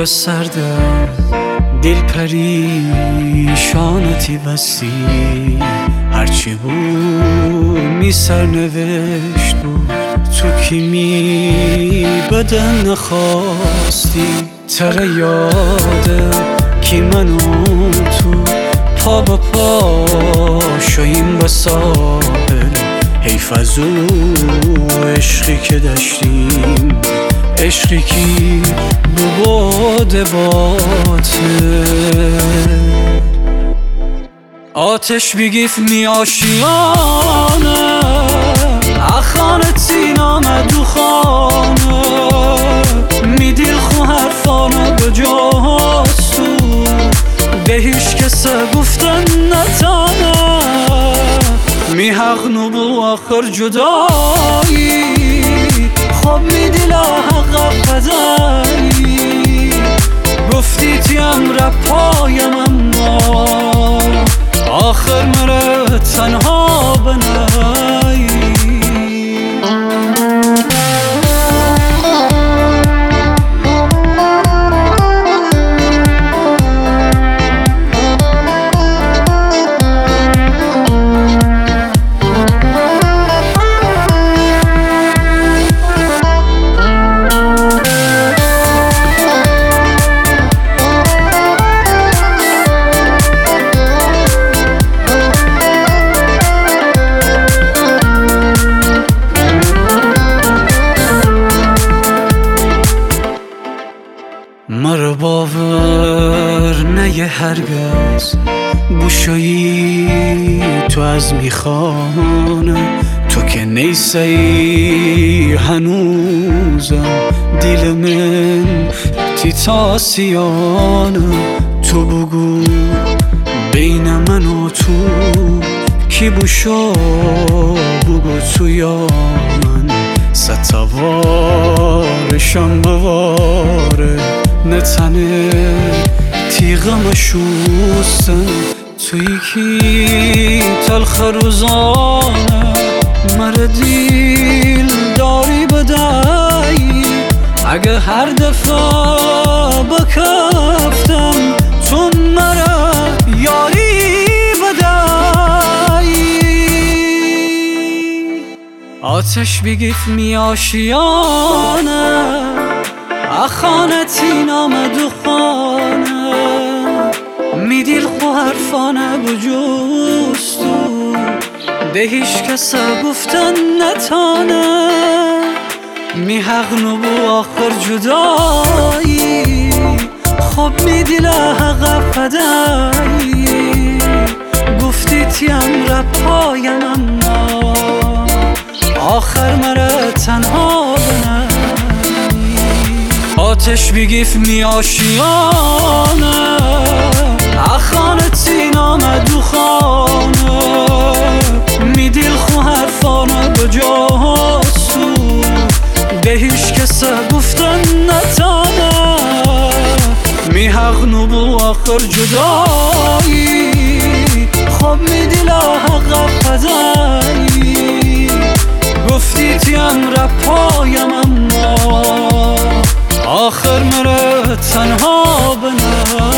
سرده دل پریشانتی وسی هرچی بود می سرنوشت بود تو کی می بدن نخواستی تره یاده کی منو تو پا با پا شاییم به ساحل حیف از او عشقی که داشتیم عشقی کی بباده باته آتش بگیف می آشیانه اخانه تینام دو خانه می دیل خو حرفانه به جاستو به هیچ کسه گفتن نتانه می حق نبو آخر جدایی خب می دیلا حق فدایی گفتی تیم رپایم اما آخر مره تنها بنایی مرا باور نه هرگز بوشایی تو از میخانه تو که نیسی هنوزم دیل من تیتاسیانه تو بگو بین من و تو کی بوشا بگو تو یا من ستوارشم بواره نتنه تیغم شوستن توی کی تلخ روزانه مره دیل داری بدایی اگه هر دفعه بکفتم تو مره یاری بدایی آتش بگیف می آشیانه اخانه تینام دو خانه می دیل خو حرفانه بجوستو ده هیچ کسه گفتن نتانه می حق نبو آخر جدایی خب می دیل حق فدایی گفتی تیم رپایم اما آخر مره تنها بنه آتش بگیف می آشیانه اخانه تینام دو خانه می دیل خو حرفانه بجاستو به هیچ کسه گفتن نتانه می حق نبو آخر جدایی خب می دیل حق فدایی گفتی تیم رپایم اما آخر مره تنها بنه